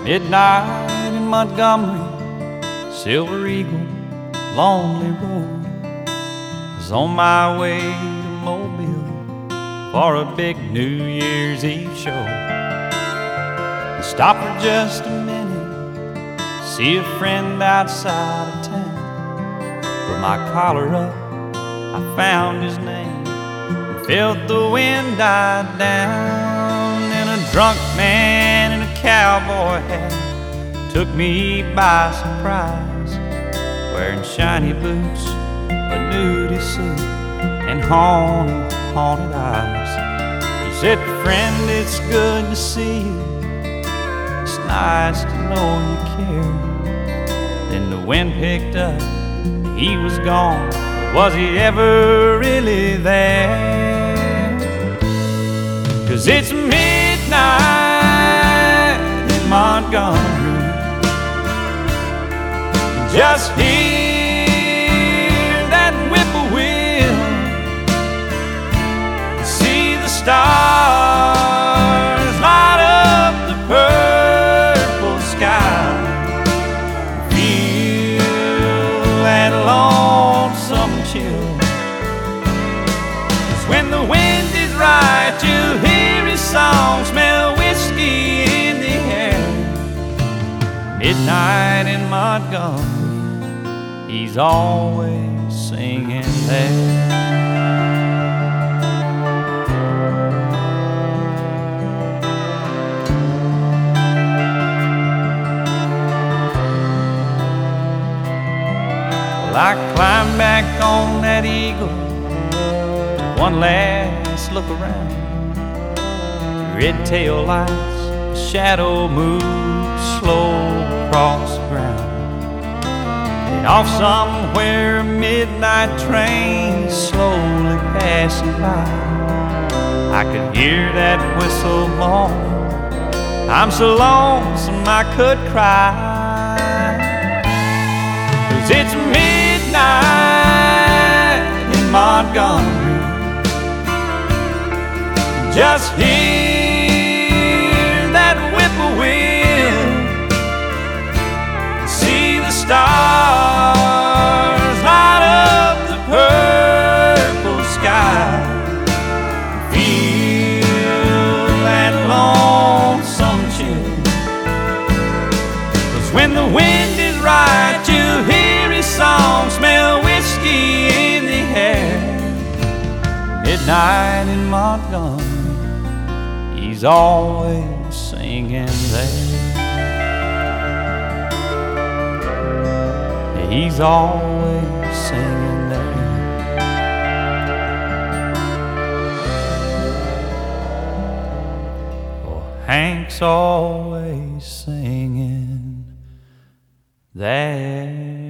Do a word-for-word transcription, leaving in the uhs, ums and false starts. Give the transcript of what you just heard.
Midnight in Montgomery, Silver Eagle, lonely road. Was on my way to Mobile for a big New Year's Eve show. I stopped for just a minute, see a friend outside of town. Put my collar up, I found his name, and felt the wind die down. And a drunk man in a cowboy hat took me by surprise, wearing shiny boots, a nudie suit, and haunted, haunted eyes. He said, "Friend, it's good to see you. It's nice to know you care." Then the wind picked up, he was gone. Was he ever really there? 'Cause it's midnight in Montgomery, just hear that whippoorwill, see the stars light up the purple sky, feel that lonesome chill. 'Cause when the wind is right, you hear his song, smell whiskey in the air. Midnight in Montgomery, he's always singing there. Well, I climbed back on that Eagle, took one last look around. Red tail lights, a shadow moved slow across the ground. And off somewhere, a midnight train slowly passing by. I could hear that whistle blow. I'm so lonesome I could cry. 'Cause it's midnight in Montgomery, just hear that whippoorwill, see the stars light up the purple sky, feel that lonesome chill. 'Cause when the wind is right, you hear his song, smell whiskey in the air. Midnight in Montgomery, he's always singing there. He's always singing there. Oh, Hank's always singing there.